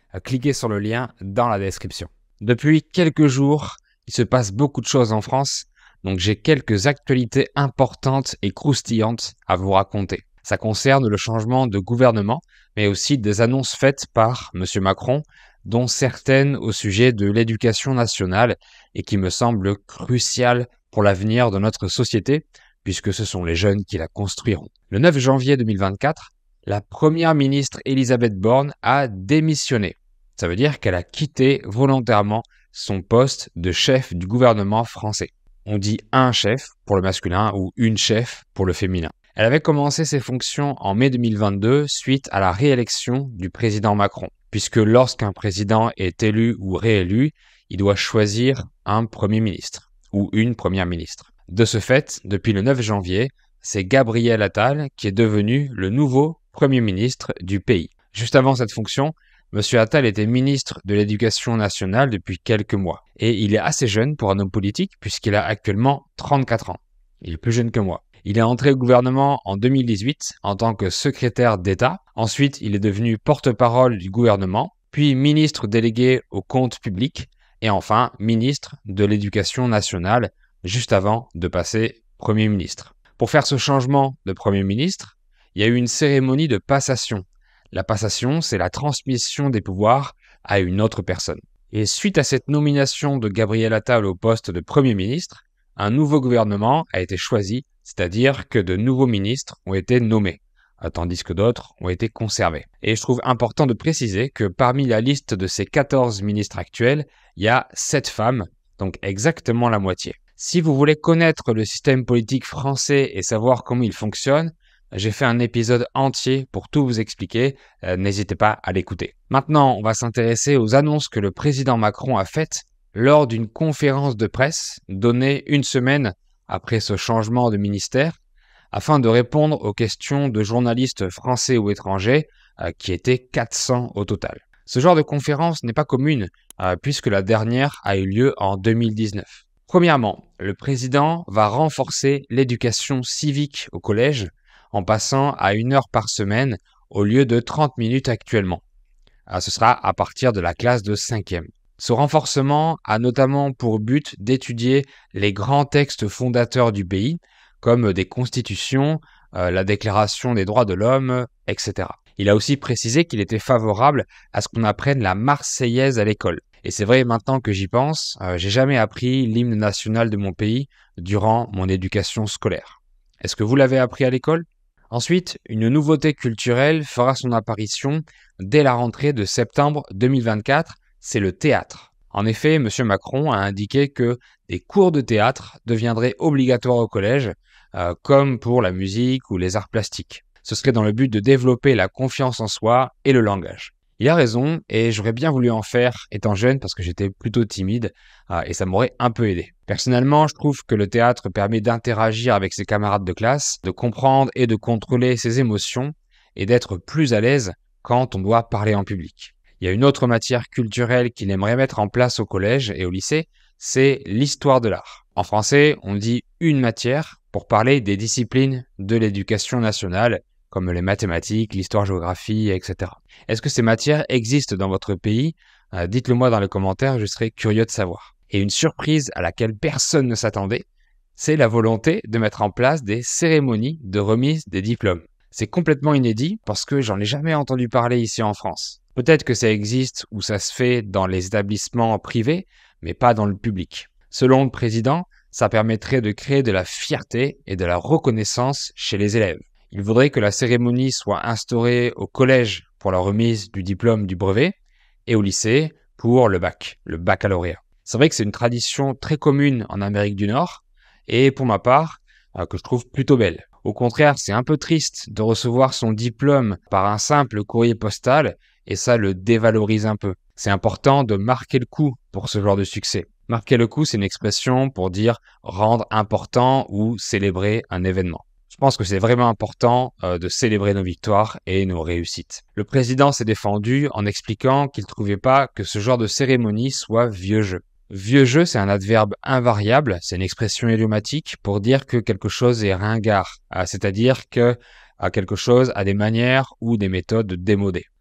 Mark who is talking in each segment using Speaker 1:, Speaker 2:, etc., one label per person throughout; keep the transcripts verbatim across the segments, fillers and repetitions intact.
Speaker 1: cliquez sur le lien dans la description. Depuis quelques jours, il se passe beaucoup de choses en France, donc j'ai quelques actualités importantes et croustillantes à vous raconter. Ça concerne le changement de gouvernement, mais aussi des annonces faites par M. Macron, dont certaines au sujet de l'éducation nationale et qui me semblent cruciales pour l'avenir de notre société, puisque ce sont les jeunes qui la construiront. Le neuf janvier deux mille vingt-quatre, la première ministre Elisabeth Borne a démissionné. Ça veut dire qu'elle a quitté volontairement son poste de chef du gouvernement français. On dit un chef pour le masculin ou une chef pour le féminin. Elle avait commencé ses fonctions en mai deux mille vingt-deux suite à la réélection du président Macron, puisque lorsqu'un président est élu ou réélu, il doit choisir un premier ministre ou une première ministre. De ce fait, depuis le neuf janvier, c'est Gabriel Attal qui est devenu le nouveau premier ministre du pays. Juste avant cette fonction, M. Attal était ministre de l'Éducation nationale depuis quelques mois. Et il est assez jeune pour un homme politique puisqu'il a actuellement trente-quatre ans. Il est plus jeune que moi. Il est entré au gouvernement en deux mille dix-huit en tant que secrétaire d'État. Ensuite, il est devenu porte-parole du gouvernement, puis ministre délégué aux comptes publics et enfin ministre de l'Éducation nationale juste avant de passer Premier ministre. Pour faire ce changement de Premier ministre, il y a eu une cérémonie de passation. La passation, c'est la transmission des pouvoirs à une autre personne. Et suite à cette nomination de Gabriel Attal au poste de Premier ministre, un nouveau gouvernement a été choisi, c'est-à-dire que de nouveaux ministres ont été nommés, tandis que d'autres ont été conservés. Et je trouve important de préciser que parmi la liste de ces quatorze ministres actuels, il y a sept femmes, donc exactement la moitié. Si vous voulez connaître le système politique français et savoir comment il fonctionne, j'ai fait un épisode entier pour tout vous expliquer, euh, n'hésitez pas à l'écouter. Maintenant, on va s'intéresser aux annonces que le président Macron a faites lors d'une conférence de presse donnée une semaine après ce changement de ministère, afin de répondre aux questions de journalistes français ou étrangers, euh, qui étaient quatre cents au total. Ce genre de conférence n'est pas commune, euh, puisque la dernière a eu lieu en deux mille dix-neuf. Premièrement, le président va renforcer l'éducation civique au collège en passant à une heure par semaine au lieu de trente minutes actuellement. Ce sera à partir de la classe de cinquième. Ce renforcement a notamment pour but d'étudier les grands textes fondateurs du pays, comme des constitutions, euh, la Déclaration des droits de l'homme, et cetera. Il a aussi précisé qu'il était favorable à ce qu'on apprenne la Marseillaise à l'école. Et c'est vrai, maintenant que j'y pense, euh, j'ai jamais appris l'hymne national de mon pays durant mon éducation scolaire. Est-ce que vous l'avez appris à l'école ? Ensuite, une nouveauté culturelle fera son apparition dès la rentrée de septembre deux mille vingt-quatre, c'est le théâtre. En effet, M. Macron a indiqué que des cours de théâtre deviendraient obligatoires au collège, euh, comme pour la musique ou les arts plastiques. Ce serait dans le but de développer la confiance en soi et le langage. Il a raison et j'aurais bien voulu en faire étant jeune parce que j'étais plutôt timide euh, et ça m'aurait un peu aidé. Personnellement, je trouve que le théâtre permet d'interagir avec ses camarades de classe, de comprendre et de contrôler ses émotions et d'être plus à l'aise quand on doit parler en public. Il y a une autre matière culturelle qu'il aimerait mettre en place au collège et au lycée, c'est l'histoire de l'art. En français, on dit une matière pour parler des disciplines de l'éducation nationale, comme les mathématiques, l'histoire-géographie, et cetera. Est-ce que ces matières existent dans votre pays ? euh, Dites-le moi dans les commentaires, je serais curieux de savoir. Et une surprise à laquelle personne ne s'attendait, c'est la volonté de mettre en place des cérémonies de remise des diplômes. C'est complètement inédit parce que j'en ai jamais entendu parler ici en France. Peut-être que ça existe ou ça se fait dans les établissements privés, mais pas dans le public. Selon le président, ça permettrait de créer de la fierté et de la reconnaissance chez les élèves. Il voudrait que la cérémonie soit instaurée au collège pour la remise du diplôme du brevet et au lycée pour le bac, le baccalauréat. C'est vrai que c'est une tradition très commune en Amérique du Nord et pour ma part, euh, que je trouve plutôt belle. Au contraire, c'est un peu triste de recevoir son diplôme par un simple courrier postal et ça le dévalorise un peu. C'est important de marquer le coup pour ce genre de succès. Marquer le coup, c'est une expression pour dire rendre important ou célébrer un événement. Je pense que c'est vraiment important euh, de célébrer nos victoires et nos réussites. Le président s'est défendu en expliquant qu'il ne trouvait pas que ce genre de cérémonie soit vieux jeu. Vieux jeu, c'est un adverbe invariable, c'est une expression idiomatique pour dire que quelque chose est ringard, euh, c'est-à-dire que euh, quelque chose a des manières ou des méthodes démodées.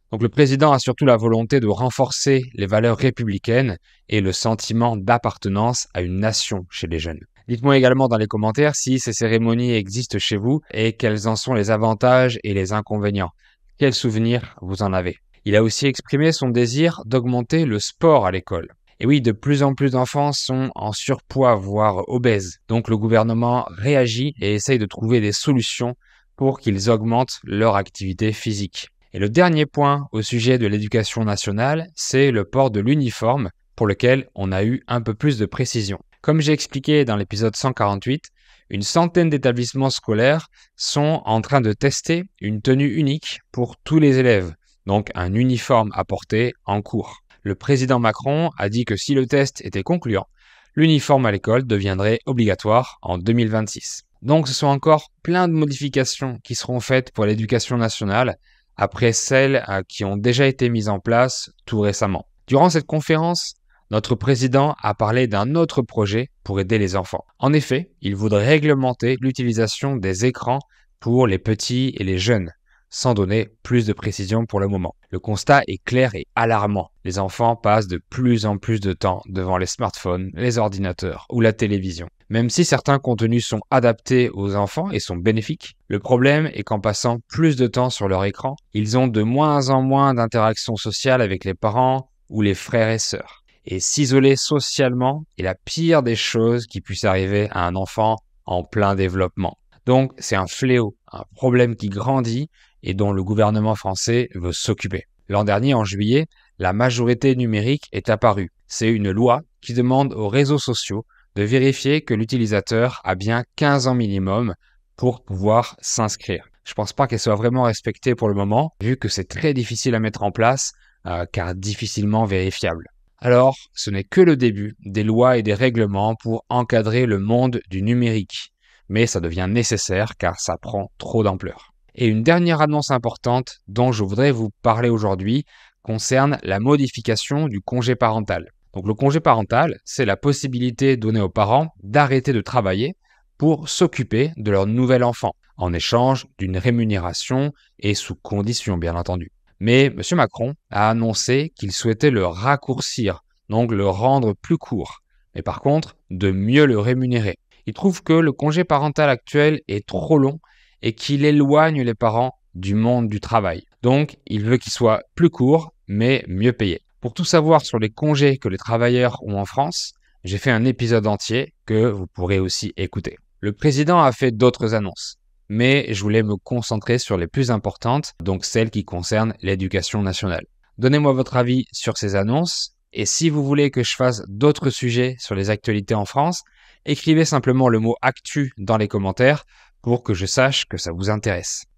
Speaker 1: Donc le président a surtout la volonté de renforcer les valeurs républicaines et le sentiment d'appartenance à une nation chez les jeunes. Dites-moi également dans les commentaires si ces cérémonies existent chez vous et quels en sont les avantages et les inconvénients. Quels souvenirs vous en avez? Il a aussi exprimé son désir d'augmenter le sport à l'école. Et oui, de plus en plus d'enfants sont en surpoids, voire obèses. Donc le gouvernement réagit et essaye de trouver des solutions pour qu'ils augmentent leur activité physique. Et le dernier point au sujet de l'éducation nationale, c'est le port de l'uniforme pour lequel on a eu un peu plus de précision. Comme j'ai expliqué dans l'épisode cent quarante-huit, une centaine d'établissements scolaires sont en train de tester une tenue unique pour tous les élèves, donc un uniforme à porter en cours. Le président Macron a dit que si le test était concluant, l'uniforme à l'école deviendrait obligatoire en deux mille vingt-six. Donc ce sont encore plein de modifications qui seront faites pour l'éducation nationale après celles qui ont déjà été mises en place tout récemment. Durant cette conférence, notre président a parlé d'un autre projet pour aider les enfants. En effet, il voudrait réglementer l'utilisation des écrans pour les petits et les jeunes, sans donner plus de précision pour le moment. Le constat est clair et alarmant. Les enfants passent de plus en plus de temps devant les smartphones, les ordinateurs ou la télévision. Même si certains contenus sont adaptés aux enfants et sont bénéfiques, le problème est qu'en passant plus de temps sur leur écran, ils ont de moins en moins d'interactions sociales avec les parents ou les frères et sœurs. Et s'isoler socialement est la pire des choses qui puisse arriver à un enfant en plein développement. Donc c'est un fléau, un problème qui grandit et dont le gouvernement français veut s'occuper. L'an dernier, en juillet, la majorité numérique est apparue. C'est une loi qui demande aux réseaux sociaux de vérifier que l'utilisateur a bien quinze ans minimum pour pouvoir s'inscrire. Je pense pas qu'elle soit vraiment respectée pour le moment, vu que c'est très difficile à mettre en place, euh, car difficilement vérifiable. Alors, ce n'est que le début des lois et des règlements pour encadrer le monde du numérique. Mais ça devient nécessaire car ça prend trop d'ampleur. Et une dernière annonce importante dont je voudrais vous parler aujourd'hui concerne la modification du congé parental. Donc le congé parental, c'est la possibilité donnée aux parents d'arrêter de travailler pour s'occuper de leur nouvel enfant, en échange d'une rémunération et sous conditions bien entendu. Mais M. Macron a annoncé qu'il souhaitait le raccourcir, donc le rendre plus court, mais par contre de mieux le rémunérer. Il trouve que le congé parental actuel est trop long et qu'il éloigne les parents du monde du travail. Donc, il veut qu'il soit plus court, mais mieux payé. Pour tout savoir sur les congés que les travailleurs ont en France, j'ai fait un épisode entier que vous pourrez aussi écouter. Le président a fait d'autres annonces, mais je voulais me concentrer sur les plus importantes, donc celles qui concernent l'éducation nationale. Donnez-moi votre avis sur ces annonces, et si vous voulez que je fasse d'autres sujets sur les actualités en France, écrivez simplement le mot « actu » dans les commentaires pour que je sache que ça vous intéresse.